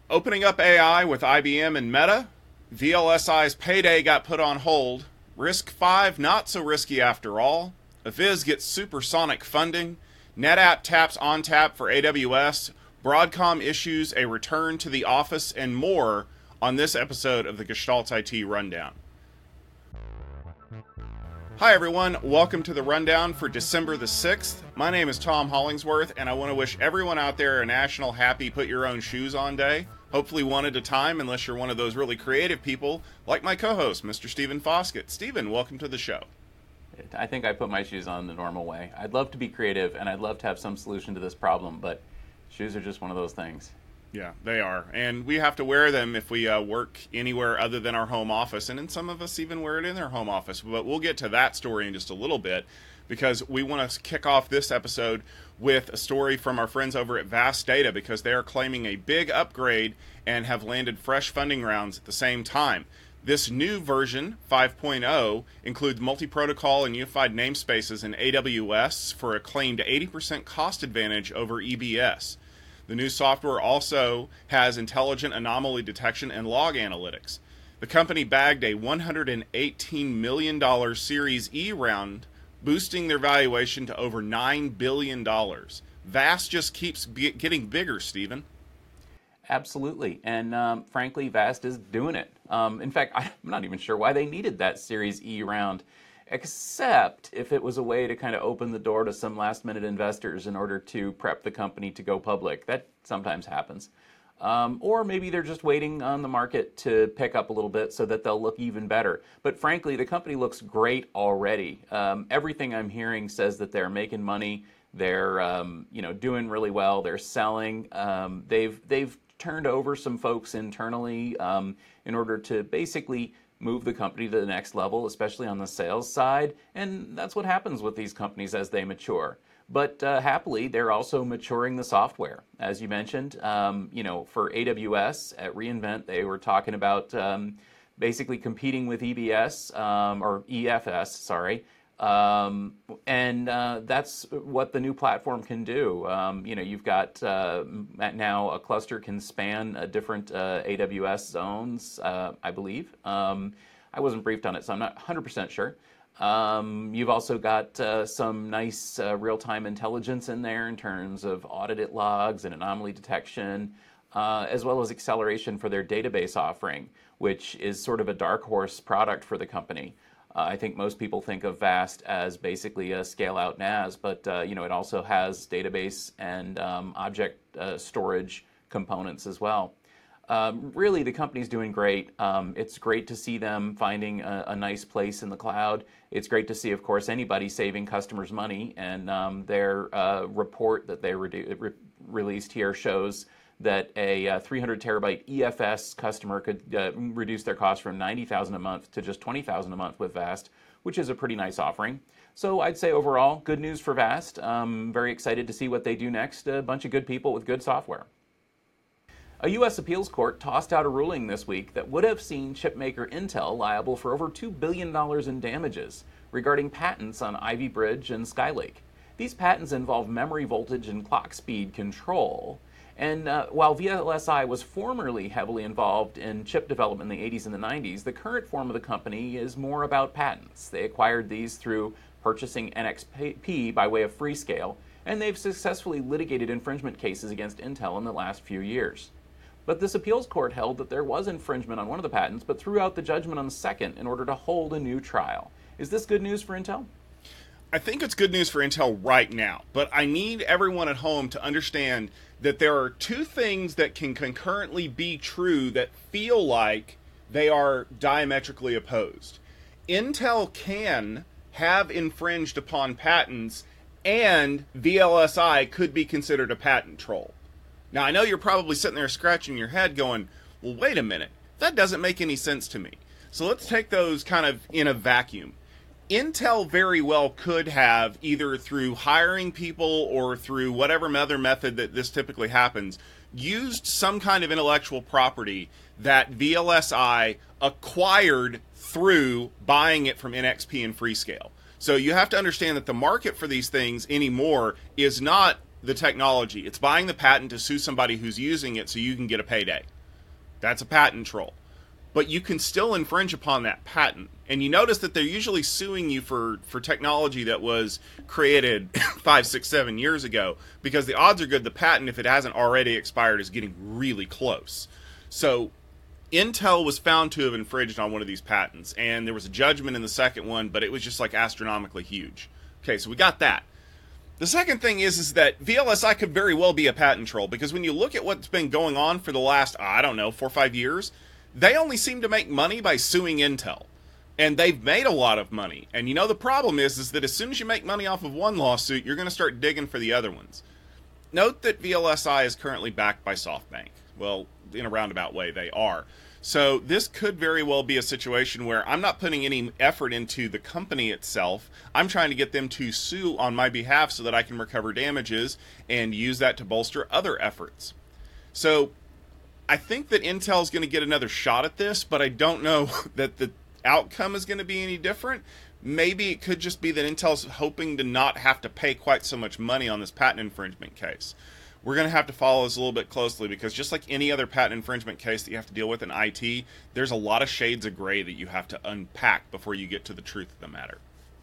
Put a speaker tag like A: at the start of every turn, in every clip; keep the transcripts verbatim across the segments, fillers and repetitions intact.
A: Opening up A I with I B M and Meta, V L S I's payday got put on hold, Risk five not so risky after all, Aviz gets supersonic funding, NetApp taps ONTAP for A W S, Broadcom issues a return to the office, and more on this episode of the Gestalt I T Rundown. Hi everyone, welcome to the Rundown for December the sixth. My name is Tom Hollingsworth, and I want to wish everyone out there a national happy put your own shoes on day. Hopefully one at a time, unless you're one of those really creative people, like my co-host, Mister Stephen Foskett. Stephen, welcome to the show.
B: I think I put my shoes on the normal way. I'd love to be creative, and I'd love to have some solution to this problem, but shoes are just one of those things.
A: Yeah, they are. And we have to wear them if we uh, work anywhere other than our home office. And then some of us even wear it in their home office. But we'll get to that story in just a little bit, because we want to kick off this episode with a story from our friends over at Vast Data, because they are claiming a big upgrade and have landed fresh funding rounds at the same time. This new version, five point oh, includes multi-protocol and unified namespaces in A W S for a claimed eighty percent cost advantage over E B S. The new software also has intelligent anomaly detection and log analytics. The company bagged a one hundred eighteen million dollars Series E round, boosting their valuation to over nine billion dollars. Vast just keeps be- getting bigger, Stephen.
B: Absolutely. And um, frankly, Vast is doing it. Um, in fact, I'm not even sure why they needed that Series E round, except if it was a way to kind of open the door to some last-minute investors in order to prep the company to go public. That sometimes happens. Um, or maybe they're just waiting on the market to pick up a little bit so that they'll look even better. But frankly, the company looks great already. Um, everything I'm hearing says that they're making money. They're um, you know doing really well. They're selling. Um, they've they've turned over some folks internally um, in order to basically move the company to the next level, especially on the sales side. And that's what happens with these companies as they mature. But uh, happily, they're also maturing the software. As you mentioned, um, you know, for A W S at reInvent, they were talking about um, basically competing with E B S, um, or E F S, sorry. Um, and uh, that's what the new platform can do. Um, you know, you've got uh, now a cluster can span uh, different uh, A W S zones, uh, I believe. Um, I wasn't briefed on it, so I'm not one hundred percent sure. Um, you've also got uh, some nice uh, real-time intelligence in there in terms of audited logs and anomaly detection, uh, as well as acceleration for their database offering, which is sort of a dark horse product for the company. Uh, I think most people think of Vast as basically a scale-out N A S, but uh, you know it also has database and um, object uh, storage components as well. Um, really, the company's doing great. Um, it's great to see them finding a, a nice place in the cloud. It's great to see, of course, anybody saving customers money. And um, their uh, report that they redu- re- released here shows that a uh, three hundred terabyte E F S customer could uh, reduce their cost from ninety thousand dollars a month to just twenty thousand dollars a month with Vast, which is a pretty nice offering. So I'd say overall, good news for Vast. Um, very excited to see what they do next. A bunch of good people with good software. A U S appeals court tossed out a ruling this week that would have seen chipmaker Intel liable for over two billion dollars in damages regarding patents on Ivy Bridge and Skylake. These patents involve memory voltage and clock speed control. And uh, while V L S I was formerly heavily involved in chip development in the eighties and the nineties, the current form of the company is more about patents. They acquired these through purchasing N X P by way of Freescale, and they've successfully litigated infringement cases against Intel in the last few years. But this appeals court held that there was infringement on one of the patents, but threw out the judgment on the second in order to hold a new trial. Is this good news for Intel?
A: I think it's good news for Intel right now, but I need everyone at home to understand that there are two things that can concurrently be true that feel like they are diametrically opposed. Intel can have infringed upon patents, and V L S I could be considered a patent troll. Now, I know you're probably sitting there scratching your head going, well, wait a minute, that doesn't make any sense to me. So let's take those kind of in a vacuum. Intel very well could have, either through hiring people or through whatever other method that this typically happens, used some kind of intellectual property that V L S I acquired through buying it from N X P and Freescale. So you have to understand that the market for these things anymore is not the technology. It's buying the patent to sue somebody who's using it so you can get a payday. That's a patent troll. But you can still infringe upon that patent. And you notice that they're usually suing you for, for technology that was created five, six, seven years ago, because the odds are good the patent, if it hasn't already expired, is getting really close. So Intel was found to have infringed on one of these patents, and there was a judgment in the second one, but it was just like astronomically huge. Okay, so we got that. The second thing is, is that V L S I could very well be a patent troll, because when you look at what's been going on for the last, I don't know, four or five years, they only seem to make money by suing Intel. And they've made a lot of money. And you know, the problem is, is that as soon as you make money off of one lawsuit, you're going to start digging for the other ones. Note that V L S I is currently backed by SoftBank. Well, in a roundabout way, they are. So this could very well be a situation where I'm not putting any effort into the company itself. I'm trying to get them to sue on my behalf so that I can recover damages and use that to bolster other efforts. So I think that Intel's going to get another shot at this, but I don't know that the outcome is going to be any different. Maybe it could just be that Intel's hoping to not have to pay quite so much money on this patent infringement case. We're going to have to follow this a little bit closely, because just like any other patent infringement case that you have to deal with in I T, there's a lot of shades of gray that you have to unpack before you get to the truth of the matter.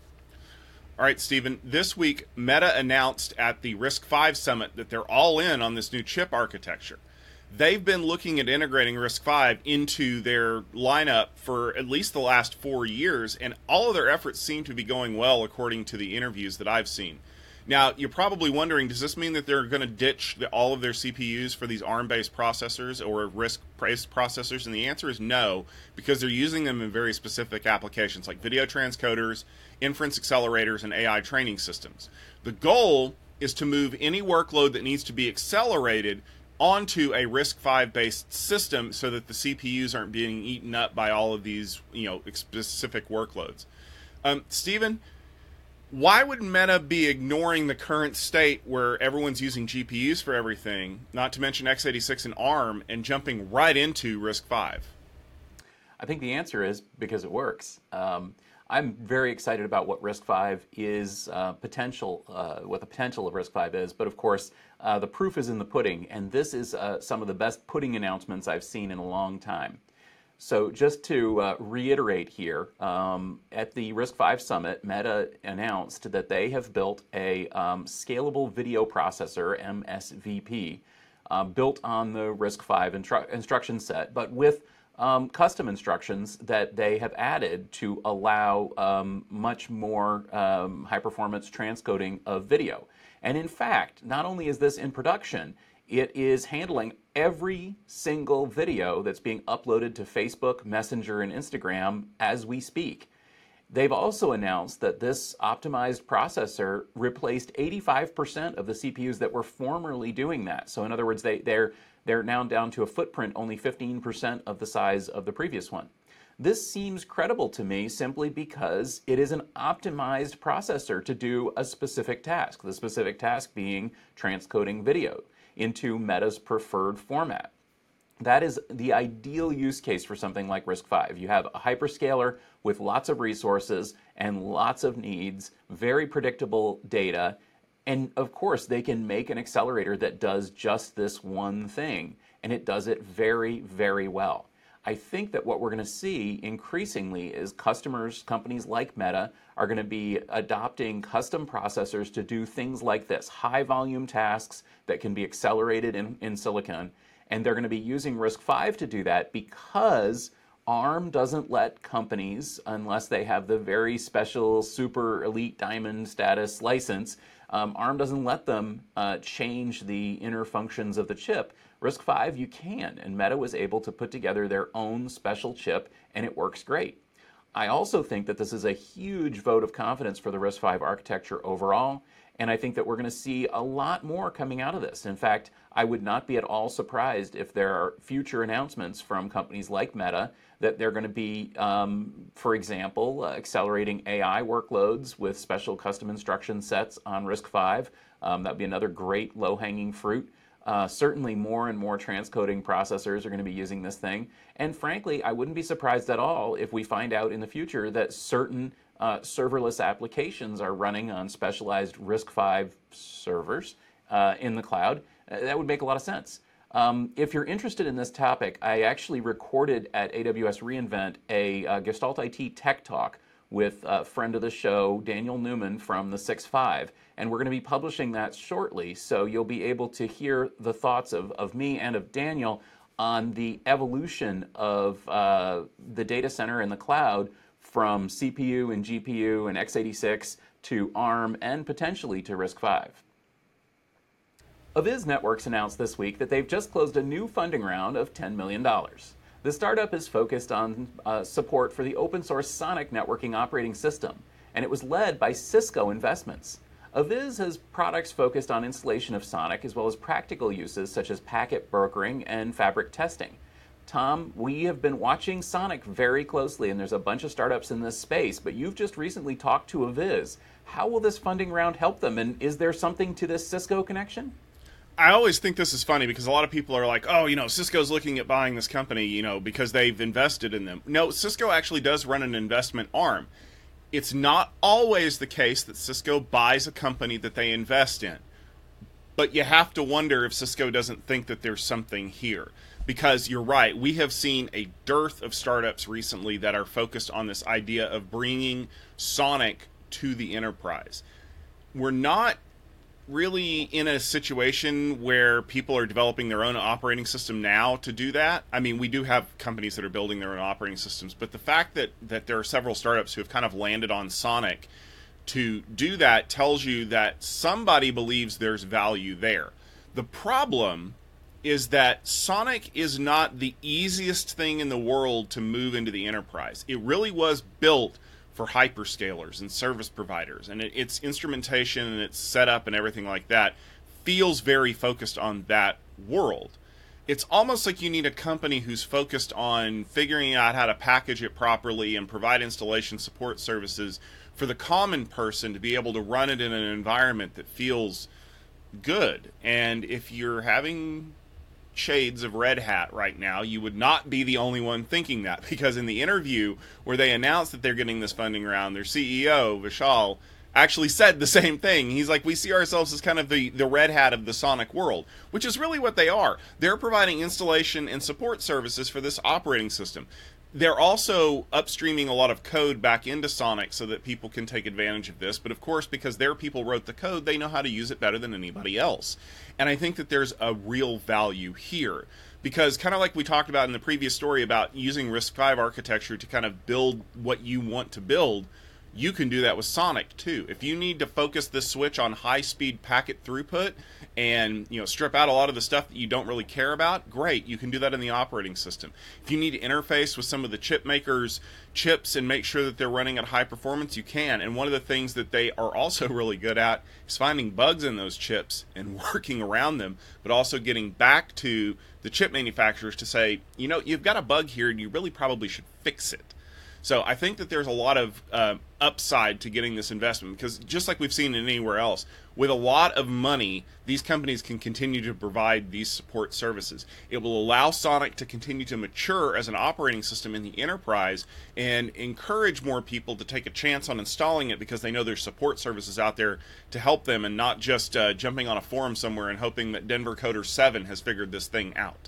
A: All right, Stephen, this week Meta announced at the RISC-V Summit that they're all in on this new chip architecture. They've been looking at integrating RISC-V into their lineup for at least the last four years, and all of their efforts seem to be going well according to the interviews that I've seen. Now, you're probably wondering, does this mean that they're going to ditch the, all of their C P Us for these ARM-based processors or RISC-based processors? And the answer is no, because they're using them in very specific applications like video transcoders, inference accelerators, and A I training systems. The goal is to move any workload that needs to be accelerated onto a RISC-V based system so that the C P Us aren't being eaten up by all of these, you know, specific workloads. Um, Stephen, why would Meta be ignoring the current state where everyone's using G P Us for everything, not to mention x eighty-six and ARM, and jumping right into RISC-V?
B: I think the answer is because it works. Um, I'm very excited about what RISC-V is uh, potential, uh, what the potential of RISC-V is. But of course, uh, the proof is in the pudding, and this is uh, some of the best pudding announcements I've seen in a long time. So just to uh, reiterate here, um, at the RISC-V Summit, Meta announced that they have built a um, scalable video processor, M S V P, uh, built on the RISC-V instru instruction set, but with um, custom instructions that they have added to allow um, much more um, high-performance transcoding of video. And in fact, not only is this in production, it is handling every single video that's being uploaded to Facebook, Messenger, and Instagram as we speak. They've also announced that this optimized processor replaced eighty-five percent of the C P Us that were formerly doing that. So in other words, they, they're, they're now down to a footprint only fifteen percent of the size of the previous one. This seems credible to me simply because it is an optimized processor to do a specific task, the specific task being transcoding video into Meta's preferred format. That is the ideal use case for something like RISC-V. You have a hyperscaler with lots of resources and lots of needs, very predictable data, and of course they can make an accelerator that does just this one thing, and it does it very, very well. I think that what we're going to see increasingly is customers, companies like Meta, are going to be adopting custom processors to do things like this, high volume tasks that can be accelerated in, in silicon. And they're going to be using RISC-V to do that because ARM doesn't let companies, unless they have the very special super elite diamond status license, um, ARM doesn't let them uh, change the inner functions of the chip. RISC-V you can, and Meta was able to put together their own special chip, and it works great. I also think that this is a huge vote of confidence for the RISC-V architecture overall, and I think that we're going to see a lot more coming out of this. In fact, I would not be at all surprised if there are future announcements from companies like Meta that they're going to be, um, for example, uh, accelerating A I workloads with special custom instruction sets on RISC-V. Um, that would be another great low-hanging fruit. Uh, certainly more and more transcoding processors are going to be using this thing. And frankly, I wouldn't be surprised at all if we find out in the future that certain uh, serverless applications are running on specialized RISC-V servers uh, in the cloud. Uh, that would make a lot of sense. Um, if you're interested in this topic, I actually recorded at A W S reInvent a uh, Gestalt I T Tech Talk with a friend of the show, Daniel Newman from the six five. And we're going to be publishing that shortly, so you'll be able to hear the thoughts of, of me and of Daniel on the evolution of uh, the data center and the cloud from C P U and G P U and x eighty-six to ARM and potentially to RISC V. Aviz Networks announced this week that they've just closed a new funding round of ten million dollars. The startup is focused on uh, support for the open source SONiC networking operating system, and it was led by Cisco Investments. Aviz has products focused on installation of SONiC as well as practical uses such as packet brokering and fabric testing. Tom, we have been watching SONiC very closely, and there's a bunch of startups in this space, but you've just recently talked to Aviz. How will this funding round help them, and is there something to this Cisco connection?
A: I always think this is funny because a lot of people are like, oh, you know, Cisco's looking at buying this company, you know, because they've invested in them. No, Cisco actually does run an investment arm. It's not always the case that Cisco buys a company that they invest in. But you have to wonder if Cisco doesn't think that there's something here. Because you're right, we have seen a dearth of startups recently that are focused on this idea of bringing SONiC to the enterprise. We're not really in a situation where people are developing their own operating system now to do that. I mean, we do have companies that are building their own operating systems, but the fact that, that there are several startups who have kind of landed on SONiC to do that tells you that somebody believes there's value there. The problem is that SONiC is not the easiest thing in the world to move into the enterprise. It really was built for hyperscalers and service providers, and it, its instrumentation and its setup and everything like that feels very focused on that world. It's almost like you need a company who's focused on figuring out how to package it properly and provide installation support services for the common person to be able to run it in an environment that feels good. And if you're having shades of Red Hat right now, you would not be the only one thinking that, because in the interview where they announced that they're getting this funding round, their C E O, Vishal, actually said the same thing. He's like, we see ourselves as kind of the, the Red Hat of the SONiC world, which is really what they are. They're providing installation and support services for this operating system. They're also upstreaming a lot of code back into SONiC so that people can take advantage of this. But of course, because their people wrote the code, they know how to use it better than anybody else. And I think that there's a real value here. Because kind of like we talked about in the previous story about using RISC V architecture to kind of build what you want to build, you can do that with SONiC too. If you need to focus this switch on high-speed packet throughput and, you know, strip out a lot of the stuff that you don't really care about, great, you can do that in the operating system. If you need to interface with some of the chip makers' chips and make sure that they're running at high performance, you can. And one of the things that they are also really good at is finding bugs in those chips and working around them, but also getting back to the chip manufacturers to say, you know, you've got a bug here and you really probably should fix it. So I think that there's a lot of uh, upside to getting this investment, because just like we've seen in anywhere else, with a lot of money, these companies can continue to provide these support services. It will allow SONiC to continue to mature as an operating system in the enterprise and encourage more people to take a chance on installing it because they know there's support services out there to help them, and not just uh, jumping on a forum somewhere and hoping that Denver Coder seven has figured this thing out.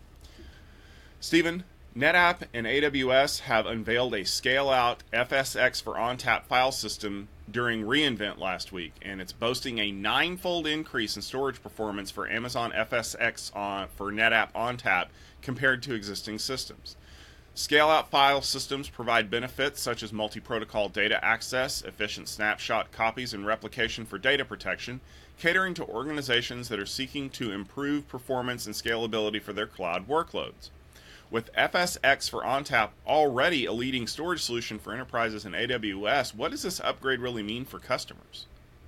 A: Stephen, NetApp and A W S have unveiled a scale-out F S X for ONTAP file system during reInvent last week, and it's boasting a nine-fold increase in storage performance for Amazon F S X on, for NetApp ONTAP compared to existing systems. Scale-out file systems provide benefits such as multi-protocol data access, efficient snapshot copies, and replication for data protection, catering to organizations that are seeking to improve performance and scalability for their cloud workloads. With F S X for ONTAP already a leading storage solution for enterprises in A W S, what does this upgrade really mean for customers?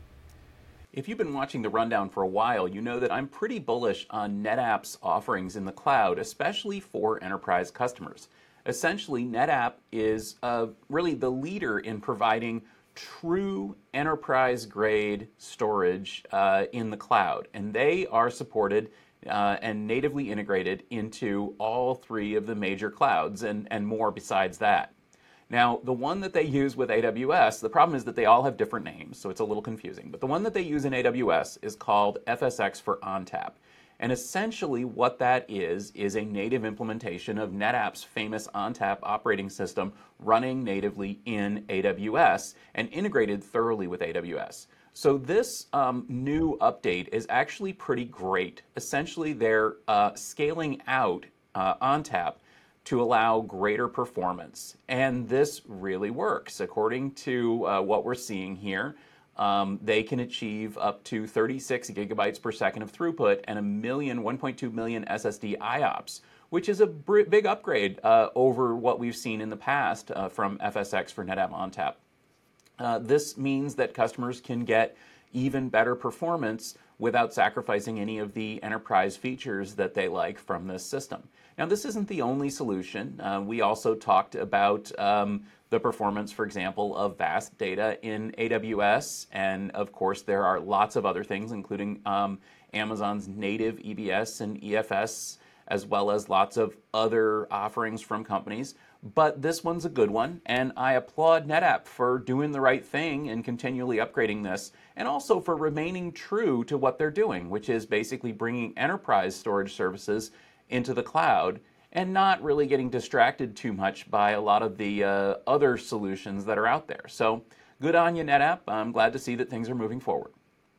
B: If you've been watching the rundown for a while, you know that I'm pretty bullish on NetApp's offerings in the cloud, especially for enterprise customers. Essentially, NetApp is uh, really the leader in providing true enterprise-grade storage uh, in the cloud, and they are supported Uh, and natively integrated into all three of the major clouds, and, and more besides that. Now, the one that they use with A W S, the problem is that they all have different names, so it's a little confusing. But the one that they use in A W S is called F S X for ONTAP. And essentially what that is, is a native implementation of NetApp's famous ONTAP operating system running natively in A W S and integrated thoroughly with A W S. So this um, new update is actually pretty great. Essentially, they're uh, scaling out uh, ONTAP to allow greater performance. And this really works. According to uh, what we're seeing here, um, they can achieve up to thirty-six gigabytes per second of throughput and a million, one point two million S S D I O P S, which is a big upgrade uh, over what we've seen in the past uh, from F S X for NetApp ONTAP. Uh, this means that customers can get even better performance without sacrificing any of the enterprise features that they like from this system. Now, this isn't the only solution. Uh, we also talked about um, the performance, for example, of VAST Data in A W S, and of course, there are lots of other things, including um, Amazon's native E B S and E F S, as well as lots of other offerings from companies. But this one's a good one, and I applaud NetApp for doing the right thing and continually upgrading this, and also for remaining true to what they're doing, which is basically bringing enterprise storage services into the cloud and not really getting distracted too much by a lot of the uh, other solutions that are out there. So good on you, NetApp. I'm glad to see that things are moving forward.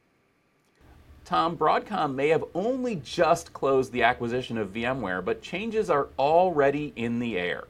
B: Tom, Broadcom may have only just closed the acquisition of VMware, but changes are already in the air.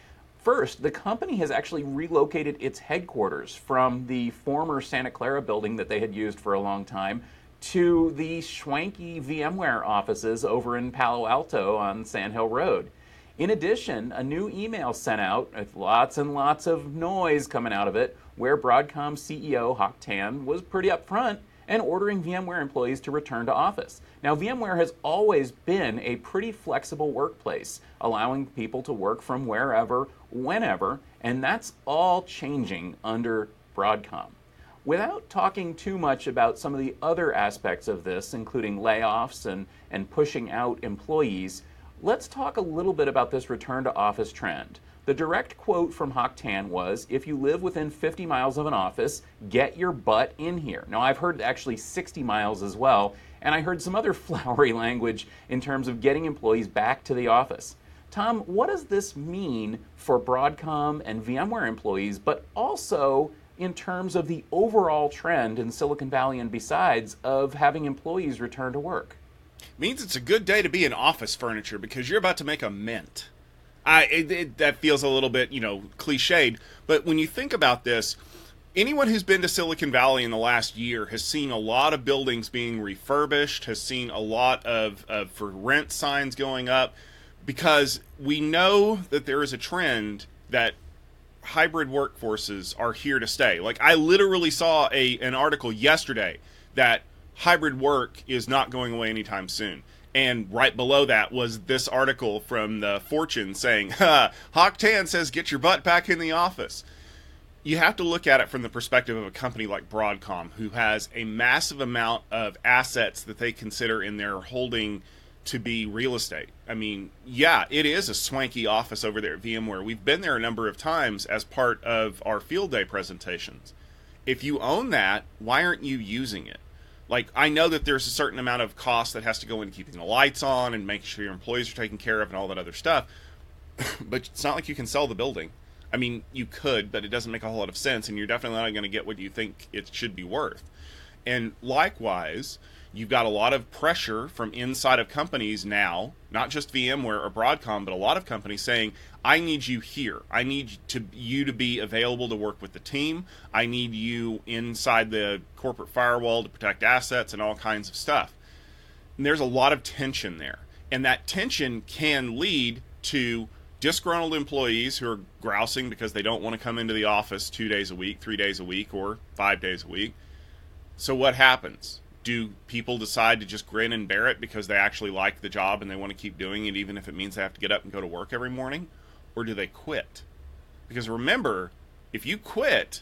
B: First, the company has actually relocated its headquarters from the former Santa Clara building that they had used for a long time to the schwanky VMware offices over in Palo Alto on Sand Hill Road. In addition, a new email sent out with lots and lots of noise coming out of it, where Broadcom C E O Hock Tan was pretty upfront and ordering VMware employees to return to office. Now, VMware has always been a pretty flexible workplace, allowing people to work from wherever, whenever, and that's all changing under Broadcom. Without talking too much about some of the other aspects of this, including layoffs and, and pushing out employees, let's talk a little bit about this return to office trend. The direct quote from Hock Tan was, if you live within fifty miles of an office, get your butt in here. Now, I've heard actually sixty miles as well, and I heard some other flowery language in terms of getting employees back to the office. Tom, what does this mean for Broadcom and VMware employees, but also in terms of the overall trend in Silicon Valley and besides of having employees return to work?
A: Means it's a good day to be in office furniture because you're about to make a mint. I, it, it, that feels a little bit, you know, cliched, but when you think about this, anyone who's been to Silicon Valley in the last year has seen a lot of buildings being refurbished, has seen a lot of, of for rent signs going up, because we know that there is a trend that hybrid workforces are here to stay. Like, I literally saw a an article yesterday that hybrid work is not going away anytime soon. And right below that was this article from the Fortune saying, ha, Hock Tan says get your butt back in the office. You have to look at it from the perspective of a company like Broadcom, who has a massive amount of assets that they consider in their holding to be real estate. I mean, yeah, it is a swanky office over there at VMware. We've been there a number of times as part of our field day presentations. If you own that, why aren't you using it? Like, I know that there's a certain amount of cost that has to go into keeping the lights on and making sure your employees are taken care of and all that other stuff, but it's not like you can sell the building. I mean, you could, but it doesn't make a whole lot of sense, and you're definitely not going to get what you think it should be worth. And likewise, you've got a lot of pressure from inside of companies now, not just VMware or Broadcom, but a lot of companies saying, I need you here. I need to, you to be available to work with the team. I need you inside the corporate firewall to protect assets and all kinds of stuff. And there's a lot of tension there. And that tension can lead to disgruntled employees who are grousing because they don't want to come into the office two days a week, three days a week, or five days a week. So what happens? Do people decide to just grin and bear it because they actually like the job and they want to keep doing it even if it means they have to get up and go to work every morning? Or do they quit? Because remember, if you quit,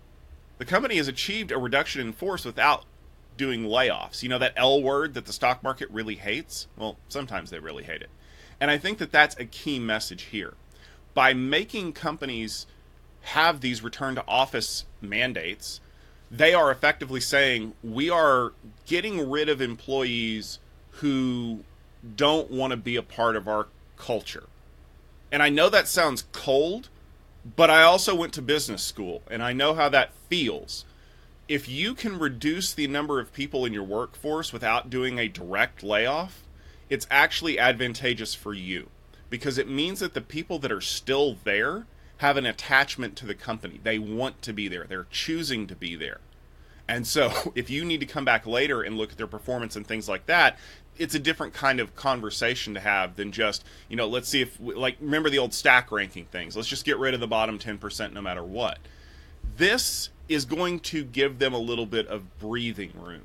A: the company has achieved a reduction in force without doing layoffs. You know that L word that the stock market really hates? Well, sometimes they really hate it. And I think that that's a key message here. By making companies have these return to office mandates, they are effectively saying we are getting rid of employees who don't want to be a part of our culture. And I know that sounds cold, but I also went to business school, and I know how that feels. If you can reduce the number of people in your workforce without doing a direct layoff, it's actually advantageous for you, because it means that the people that are still there have an attachment to the company. They want to be there. They're choosing to be there. And so if you need to come back later and look at their performance and things like that, it's a different kind of conversation to have than just, you know, let's see if, like, remember the old stack ranking things. Let's just get rid of the bottom ten percent no matter what. This is going to give them a little bit of breathing room.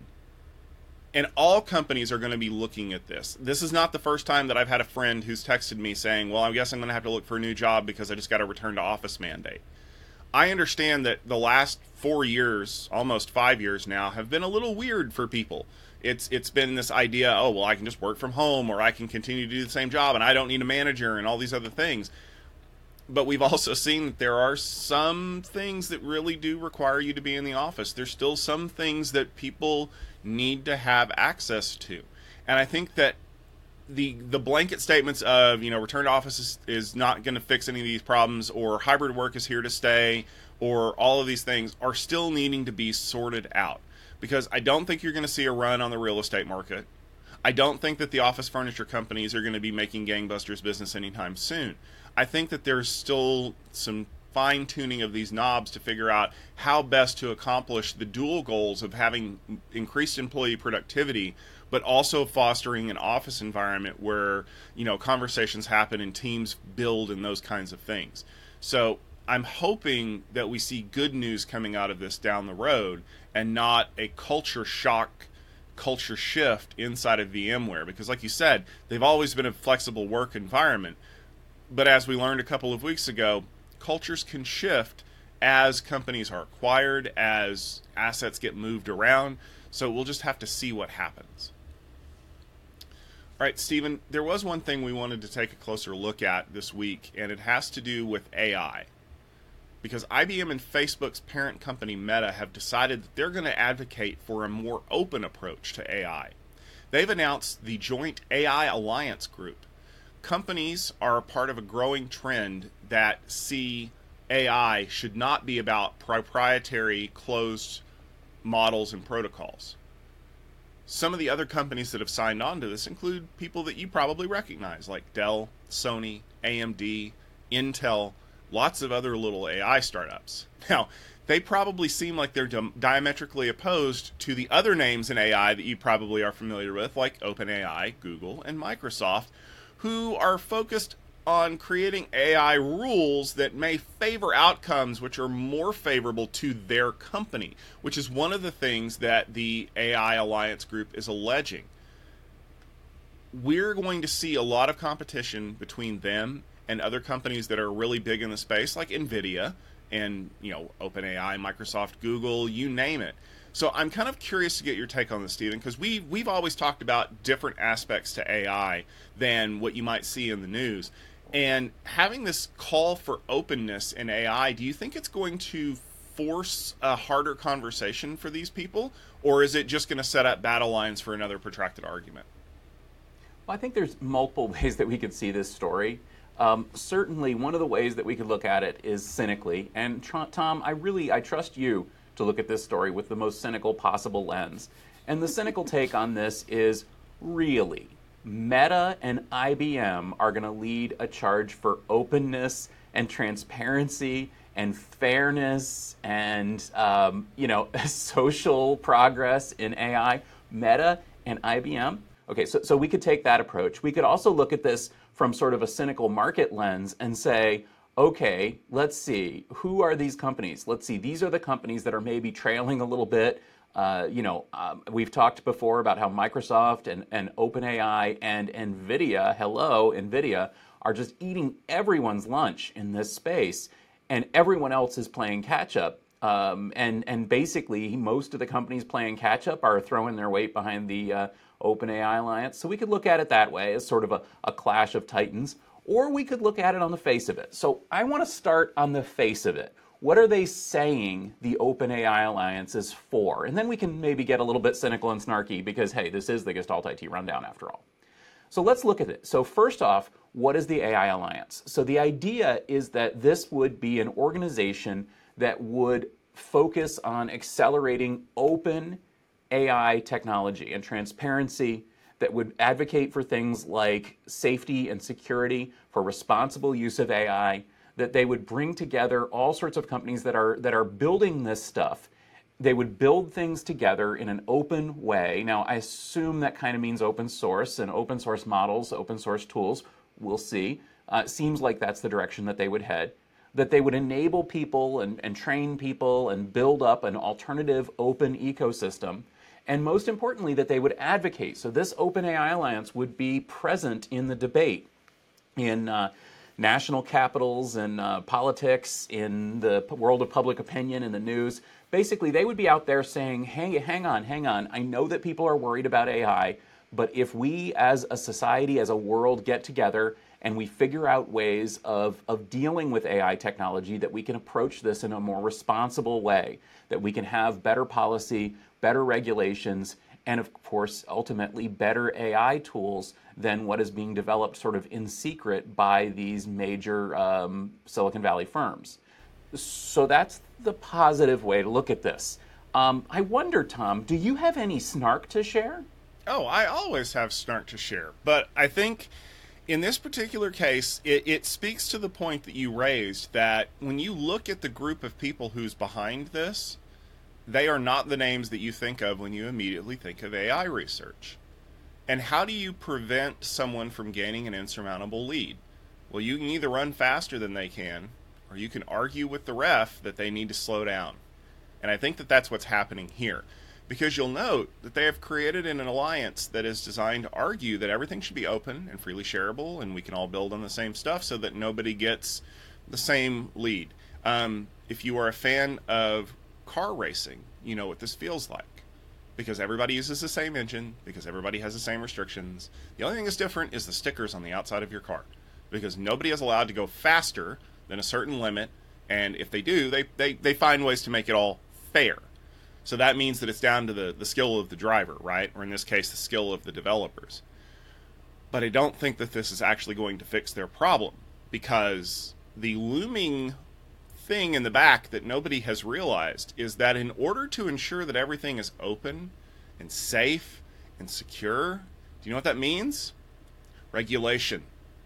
A: And all companies are going to be looking at this. This is not the first time that I've had a friend who's texted me saying, well, I guess I'm going to have to look for a new job because I just got a return to office mandate. I understand that the last four years, almost five years now, have been a little weird for people. It's it's been this idea, oh, well, I can just work from home, or I can continue to do the same job and I don't need a manager and all these other things. But we've also seen that there are some things that really do require you to be in the office. There's still some things that people need to have access to. And I think that the the blanket statements of, you know, return to office is, is not going to fix any of these problems, or hybrid work is here to stay, or all of these things are still needing to be sorted out. Because I don't think you're going to see a run on the real estate market. I don't think that the office furniture companies are going to be making gangbusters business anytime soon. I think that there's still some fine-tuning of these knobs to figure out how best to accomplish the dual goals of having increased employee productivity, but also fostering an office environment where, you know, conversations happen and teams build and those kinds of things. So I'm hoping that we see good news coming out of this down the road and not a culture shock, culture shift inside of VMware. Because like you said, they've always been a flexible work environment. But as we learned a couple of weeks ago, cultures can shift as companies are acquired, as assets get moved around. So we'll just have to see what happens. All right, Stephen, there was one thing we wanted to take a closer look at this week, and it has to do with A I. Because I B M and Facebook's parent company Meta have decided that they're going to advocate for a more open approach to A I. They've announced the Joint A I Alliance Group. Companies are a part of a growing trend that see A I should not be about proprietary closed models and protocols. Some of the other companies that have signed on to this include people that you probably recognize, like Dell, Sony, A M D, Intel, lots of other little A I startups. Now, they probably seem like they're diametrically opposed to the other names in A I that you probably are familiar with, like OpenAI, Google, and Microsoft, who are focused on creating A I rules that may favor outcomes which are more favorable to their company, which is one of the things that the A I Alliance Group is alleging. We're going to see a lot of competition between them and other companies that are really big in the space, like NVIDIA and, you know, OpenAI, Microsoft, Google, you name it. So I'm kind of curious to get your take on this, Stephen, because we, we've always talked about different aspects to A I than what you might see in the news. And having this call for openness in A I, do you think it's going to force a harder conversation for these people? Or is it just going to set up battle lines for another protracted argument?
B: Well, I think there's multiple ways that we could see this story. Um, certainly, one of the ways that we could look at it is cynically. And tr- Tom, I really, I trust you to look at this story with the most cynical possible lens. And the cynical take on this is, really, Meta and I B M are going to lead a charge for openness and transparency and fairness and, um, you know, social progress in A I? Meta and I B M? Okay, so, so we could take that approach. We could also look at this from sort of a cynical market lens and say, okay, let's see, who are these companies? Let's see, these are the companies that are maybe trailing a little bit. Uh, you know, um, we've talked before about how Microsoft and, and OpenAI and NVIDIA, hello, NVIDIA, are just eating everyone's lunch in this space, and everyone else is playing catch up. Um, and, and basically, most of the companies playing catch up are throwing their weight behind the uh, OpenAI Alliance. So we could look at it that way as sort of a, a clash of titans, or we could look at it on the face of it. So I want to start on the face of it. what are they saying the OpenAI Alliance is for? And then we can maybe get a little bit cynical and snarky because, hey, this is the Gestalt I T rundown after all. So let's look at it. So first off, what is the A I Alliance? So the idea is that this would be an organization that would focus on accelerating open A I technology and transparency, that would advocate for things like safety and security, for responsible use of A I, that they would bring together all sorts of companies that are that are building this stuff. They would build things together in an open way. Now, I assume that kind of means open source and open source models, open source tools. We'll see. Uh, it seems like that's the direction that they would head. That they would enable people and, and train people and build up an alternative open ecosystem. And most importantly, that they would advocate. So this OpenAI Alliance would be present in the debate, in uh, national capitals and uh, politics, in the world of public opinion, in the news. Basically, they would be out there saying, hey, hang on, hang on. I know that people are worried about A I, but if we as a society, as a world, get together and we figure out ways of, of dealing with A I technology, that we can approach this in a more responsible way, that we can have better policy, better regulations, and of course, ultimately, better A I tools than what is being developed sort of in secret by these major um, Silicon Valley firms. So that's the positive way to look at this. Um, I wonder, Tom, do you have any snark to share?
A: Oh, I always have snark to share, but I think in this particular case, it, it speaks to the point that you raised, that when you look at the group of people who's behind this, they are not the names that you think of when you immediately think of A I research. And how do you prevent someone from gaining an insurmountable lead? Well, you can either run faster than they can, or you can argue with the ref that they need to slow down. And I think that that's what's happening here. Because you'll note that they have created an alliance that is designed to argue that everything should be open and freely shareable, and we can all build on the same stuff so that nobody gets the same lead. Um, if you are a fan of car racing, you know what this feels like. Because everybody uses the same engine, because everybody has the same restrictions. The only thing that's different is the stickers on the outside of your car. Because nobody is allowed to go faster than a certain limit, and if they do, they, they, they find ways to make it all fair. So that means that it's down to the, the skill of the driver, right? Or in this case, the skill of the developers. But I don't think that this is actually going to fix their problem, because the looming thing in the back that nobody has realized is that in order to ensure that everything is open and safe and secure, do you know what that means? Regulation.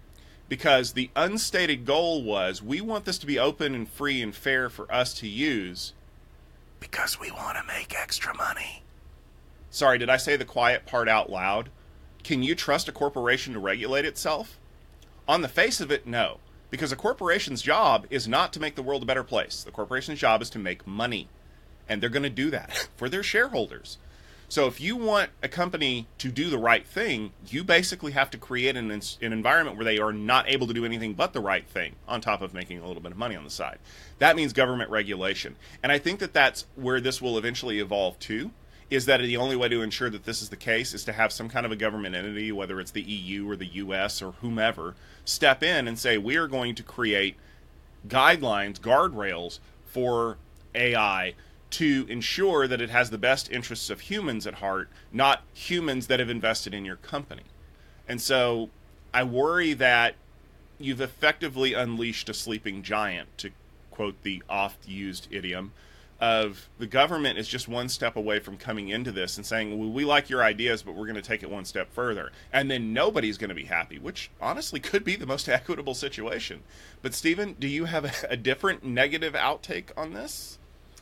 A: Because the unstated goal was, we want this to be open and free and fair for us to use because we want to make extra money. Sorry, did I say the quiet part out loud? Can you trust a corporation to regulate itself? On the face of it, no. Because a corporation's job is not to make the world a better place. The corporation's job is to make money. And they're going to do that for their shareholders. So if you want a company to do the right thing, you basically have to create an, an environment where they are not able to do anything but the right thing, on top of making a little bit of money on the side. That means government regulation. And I think that that's where this will eventually evolve to, is that the only way to ensure that this is the case is to have some kind of a government entity, whether it's the E U or the U S or whomever, step in and say, we are going to create guidelines, guardrails for A I to ensure that it has the best interests of humans at heart, not humans that have invested in your company. And so I worry that you've effectively unleashed a sleeping giant, to quote the oft-used idiom, of the government is just one step away from coming into this and saying, well, we like your ideas, but we're going to take it one step further. And then nobody's going to be happy, which honestly could be the most equitable situation. But Stephen, do you have a, a different negative outtake on this?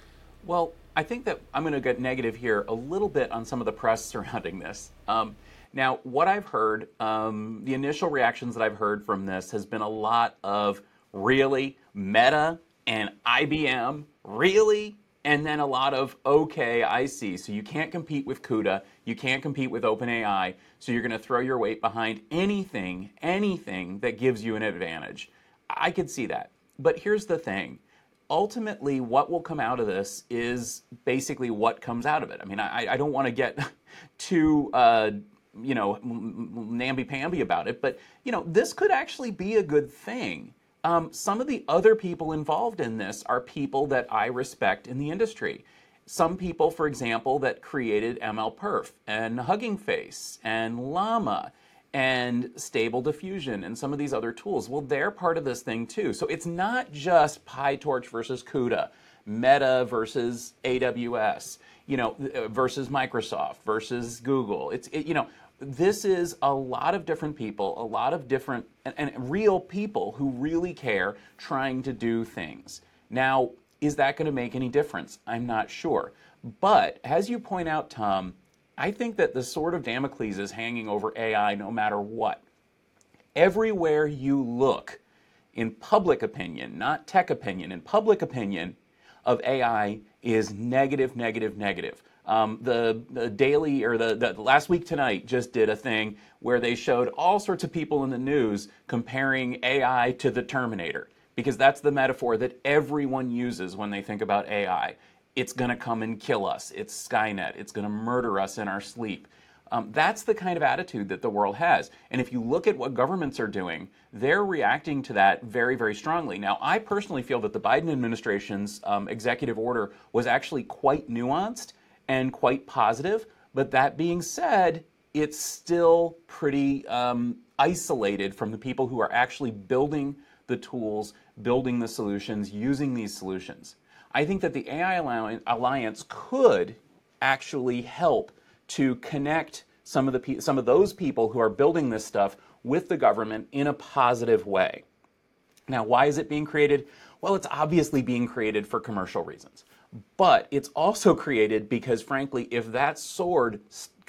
B: Well, I think that I'm going to get negative here a little bit on some of the press surrounding this. Um, now, what I've heard, um, the initial reactions that I've heard from this has been a lot of really Meta and I B M, really? And then a lot of, okay, I see. So you can't compete with CUDA, you can't compete with OpenAI, so you're going to throw your weight behind anything, anything that gives you an advantage. I could see that. But here's the thing. Ultimately, what will come out of this is basically what comes out of it. I mean, I, I don't want to get too, uh, you know, namby-pamby about it, but, you know, this could actually be a good thing. Um, some of the other people involved in this are people that I respect in the industry. Some people, for example, that created M L Perf and Hugging Face and Llama and Stable Diffusion and some of these other tools. Well, they're part of this thing too. So it's not just PyTorch versus CUDA, Meta versus A W S, you know, versus Microsoft versus Google. It's, it, you know, this is a lot of different people, a lot of different, and, and real people who really care trying to do things. Now, is that going to make any difference? I'm not sure. But as you point out, Tom, I think that the sword of Damocles is hanging over A I no matter what. Everywhere you look, in public opinion, not tech opinion, in public opinion of A I is negative, negative, negative. Um, the, the daily, or the, the last week tonight just did a thing where they showed all sorts of people in the news comparing A I to the Terminator, because that's the metaphor that everyone uses when they think about A I. It's going to come and kill us. It's Skynet. It's going to murder us in our sleep. Um, that's the kind of attitude that the world has. And if you look at what governments are doing, they're reacting to that very, very strongly. Now, I personally feel that the Biden administration's um, executive order was actually quite nuanced and quite positive. But that being said, it's still pretty um, isolated from the people who are actually building the tools, building the solutions, using these solutions. I think that the A I Alliance could actually help to connect some of the some of those people who are building this stuff with the government in a positive way. Now, why is it being created? Well, it's obviously being created for commercial reasons. But it's also created because, frankly, if that sword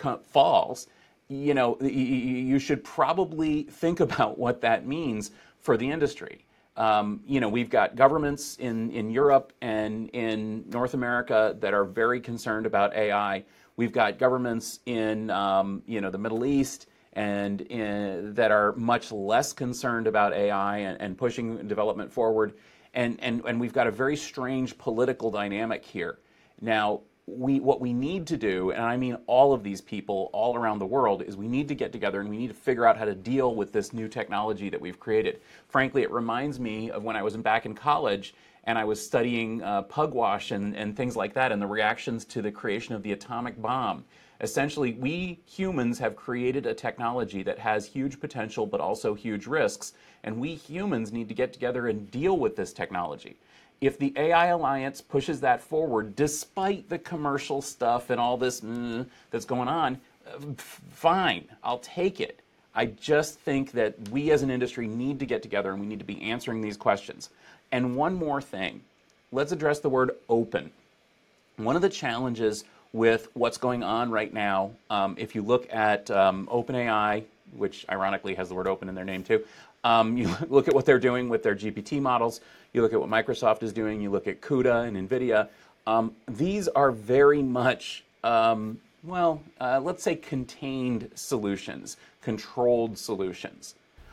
B: falls, you know, you should probably think about what that means for the industry. Um, you know, we've got governments in, in Europe and in North America that are very concerned about A I. We've got governments in, um, you know, the Middle East and in, that are much less concerned about A I and, and pushing development forward. And, and, and we've got a very strange political dynamic here. Now, we what we need to do, and I mean all of these people all around the world, is we need to get together and we need to figure out how to deal with this new technology that we've created. Frankly, it reminds me of when I was back in college and I was studying uh, pugwash and, and things like that, and the reactions to the creation of the atomic bomb. Essentially, we humans have created a technology that has huge potential but also huge risks, and we humans need to get together and deal with this technology. If the A I Alliance pushes that forward, despite the commercial stuff and all this mm, that's going on, uh, fine, I'll take it. I just think that we as an industry need to get together and we need to be answering these questions. And one more thing, let's address the word open. One of the challenges with what's going on right now, um, if you look at um, OpenAI, which ironically has the word open in their name too, um, you look at what they're doing with their G P T models, you look at what Microsoft is doing, you look at CUDA and NVIDIA, um, these are very much, um, well, uh, let's say contained solutions, controlled solutions.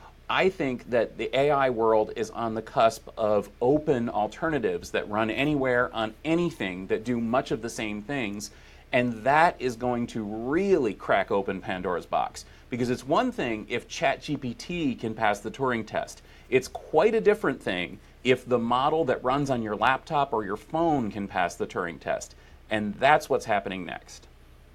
B: I think that the A I world is on the cusp of open alternatives that run anywhere on anything that do much of the same things, and that is going to really crack open Pandora's box. Because it's one thing if ChatGPT can pass the Turing test. It's quite a different thing if the model that runs on your laptop or your phone can pass the Turing test. And that's what's happening next.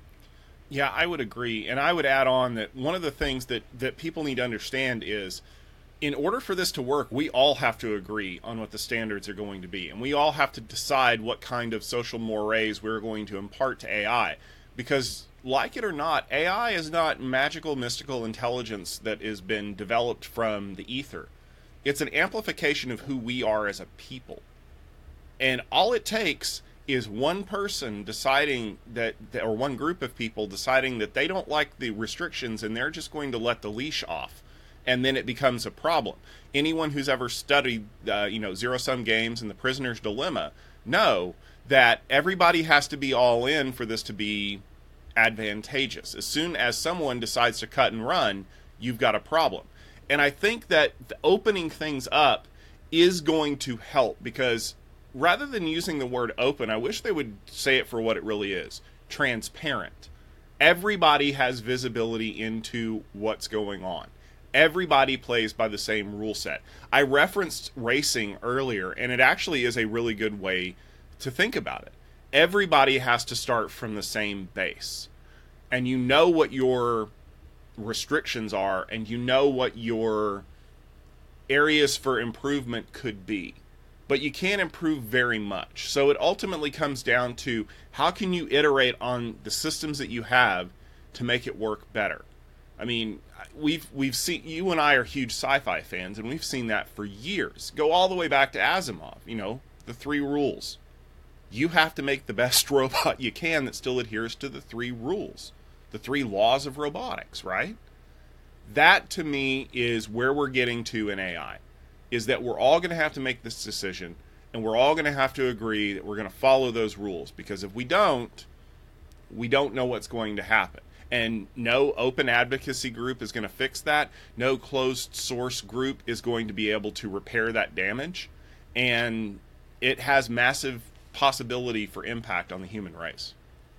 A: Yeah, I would agree. And I would add on that one of the things that, that people need to understand is, in order for this to work, we all have to agree on what the standards are going to be. And we all have to decide what kind of social mores we're going to impart to A I. Because, like it or not, A I is not magical, mystical intelligence that has been developed from the ether. It's an amplification of who we are as a people. And all it takes is one person deciding that, or one group of people deciding that they don't like the restrictions and they're just going to let the leash off. And then it becomes a problem. Anyone who's ever studied, uh, you know, zero-sum games and the prisoner's dilemma know that everybody has to be all in for this to be advantageous. As soon as someone decides to cut and run, you've got a problem. And I think that the opening things up is going to help, because rather than using the word open, I wish they would say it for what it really is: transparent. Everybody has visibility into what's going on. Everybody plays by the same rule set. I referenced racing earlier, and it actually is a really good way to think about it. Everybody has to start from the same base. And you know what your restrictions are, and you know what your areas for improvement could be. But you can't improve very much. So it ultimately comes down to how can you iterate on the systems that you have to make it work better. I mean, we've we've seen, you and I are huge sci-fi fans, and we've seen that for years. Go all the way back to Asimov, you know, the three rules. You have to make the best robot you can that still adheres to the three rules, the three laws of robotics, right? That, to me, is where we're getting to in A I, is that we're all going to have to make this decision, and we're all going to have to agree that we're going to follow those rules, because if we don't, we don't know what's going to happen. And no open advocacy group is going to fix that. No closed source group is going to be able to repair that damage. And it has massive possibility for impact on the human race.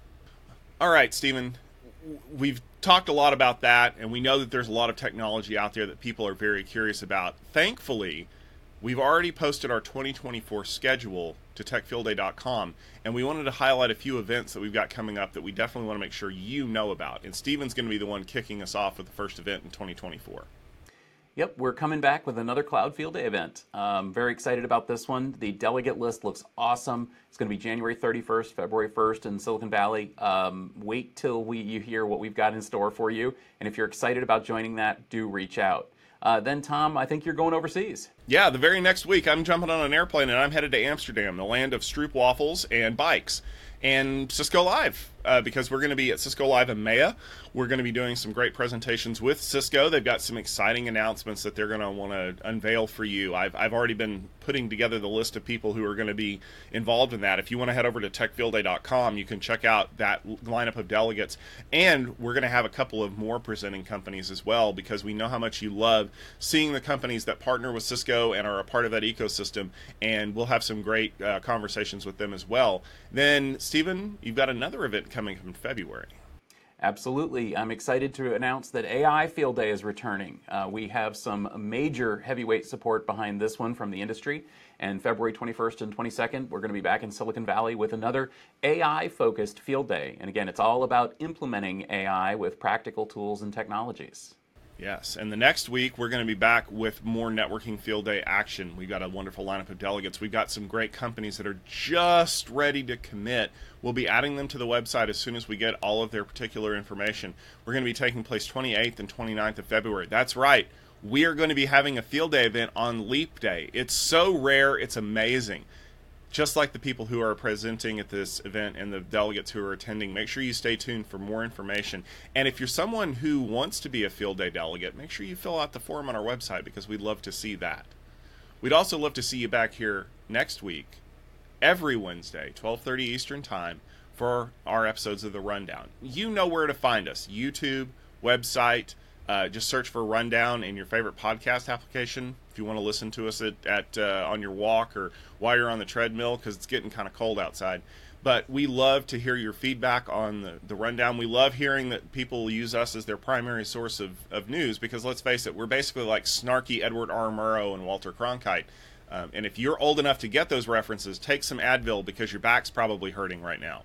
A: All right, Stephen, we've talked a lot about that, and we know that there's a lot of technology out there that people are very curious about. Thankfully, we've already posted our twenty twenty-four schedule to tech field day dot com, and we wanted to highlight a few events that we've got coming up that we definitely want to make sure you know about. And Stephen's going to be the one kicking us off with the first event in twenty twenty-four.
B: Yep, we're coming back with another Cloud Field Day event. Um, very excited about this one. The delegate list looks awesome. It's going to be January thirty-first, February first in Silicon Valley. Um, wait till we you hear what we've got in store for you. And if you're excited about joining that, do reach out. Uh, then, Tom, I think you're going overseas.
A: Yeah, the very next week, I'm jumping on an airplane and I'm headed to Amsterdam, the land of stroop waffles and bikes, and Cisco Live, uh, because we're going to be at Cisco Live in EMEA. We're going to be doing some great presentations with Cisco. They've got some exciting announcements that they're going to want to unveil for you. I've, I've already been putting together the list of people who are going to be involved in that. If you want to head over to tech field day dot com, you can check out that lineup of delegates. And we're going to have a couple of more presenting companies as well, because we know how much you love seeing the companies that partner with Cisco and are a part of that ecosystem. And we'll have some great uh, conversations with them as well. Then, Stephen, you've got another event coming in February.
B: Absolutely. I'm excited to announce that A I Field Day is returning. Uh, we have some major heavyweight support behind this one from the industry. And February twenty-first and twenty-second, we're going to be back in Silicon Valley with another A I-focused field day. And again, it's all about implementing A I with practical tools and technologies.
A: Yes, and the next week we're going to be back with more networking field day action. We've got a wonderful lineup of delegates. We've got some great companies that are just ready to commit. We'll be adding them to the website as soon as we get all of their particular information. We're going to be taking place twenty-eighth and twenty-ninth of February. That's right. We are going to be having a field day event on Leap Day. It's so rare, it's amazing. Just like the people who are presenting at this event and the delegates who are attending, make sure you stay tuned for more information. And if you're someone who wants to be a field day delegate, make sure you fill out the form on our website, because we'd love to see that. We'd also love to see you back here next week, every Wednesday, twelve thirty Eastern Time, for our episodes of The Rundown. You know where to find us. YouTube, website, uh, just search for Rundown in your favorite podcast application if you want to listen to us at, at uh, on your walk or while you're on the treadmill, because it's getting kind of cold outside. But we love to hear your feedback on the, the Rundown. We love hearing that people use us as their primary source of, of news, because let's face it, we're basically like snarky Edward R. Murrow and Walter Cronkite. Um, and if you're old enough to get those references, take some Advil, because your back's probably hurting right now.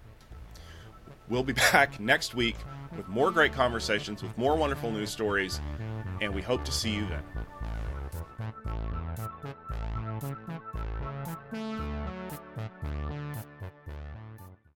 A: We'll be back next week with more great conversations, with more wonderful news stories, and we hope to see you then.